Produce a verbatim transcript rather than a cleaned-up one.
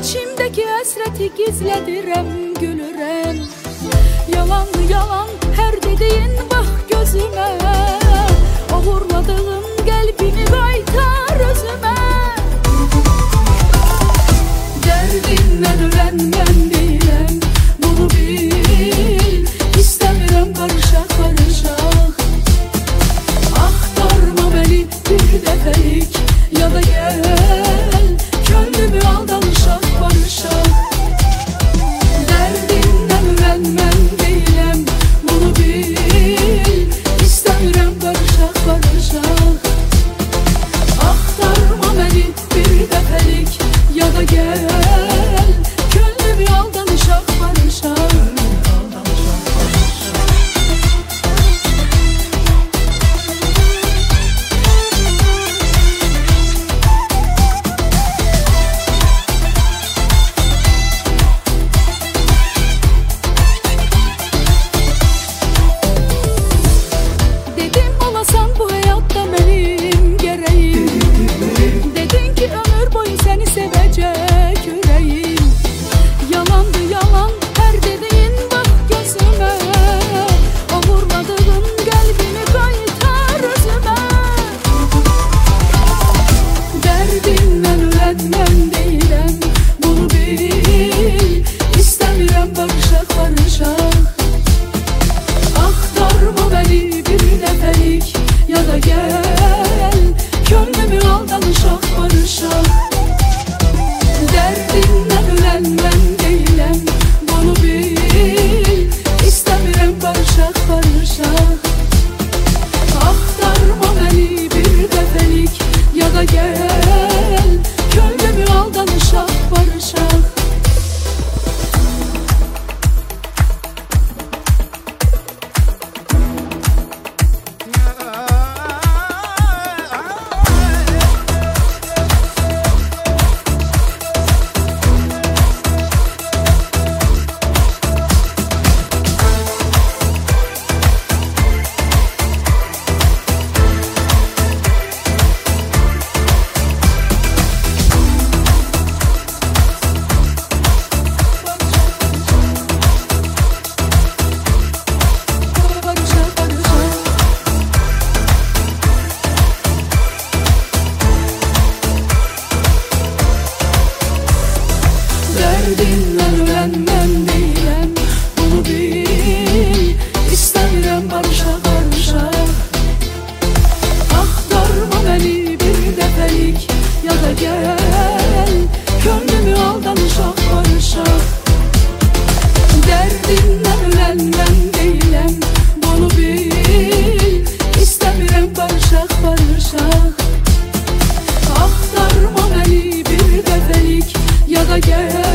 İçimdeki hasreti gizledirem, gülürem. Yalandı yalan her dediğin, bak gözüme. Uğurladığın kalbimi qaytar özüme. Derdinle ölen ben değilim, bunu bil. İstemiyorum karışak karışak. Aktarma beni bir defelik, ya da gel gönlümü al danışak barışak. Derdinle ölen ben değilim, bunu bil. İstemiyorum karışak karışak. Aktarma beni bir defelik, ya da gel gönlümü al danışak barışak. Dedim olasan bu hayatta benim gereğim. Dedin ki ömür boyu seni sevecek yüreğim. Yalandı yalan her dediğin, bak gözüme. Uğurladığın kalbimi qaytar özüme. Derdinden ölen ben değilim, bunu bil. İstemiyorum barışak barışak. Aktarma beni bir defelik, ya da gel gönlümü al danışak barışak. Derdinden ölen ben değilim, bunu bil. İstemiyorum barışak barışak. Aktarma beni bir defelik, ya da gel gönlümü al danışak barışak. Derdinle ölen ben değilim, bunu bil. İstemiyorum barışak barışak. Aktarma beni bir defelik, ya da gel gönlümü al danışak barışak. Derdinle ölen ben değilim, bunu bil. İstemiyorum barışak barışak. Aktarma beni bir defelik, ya da gel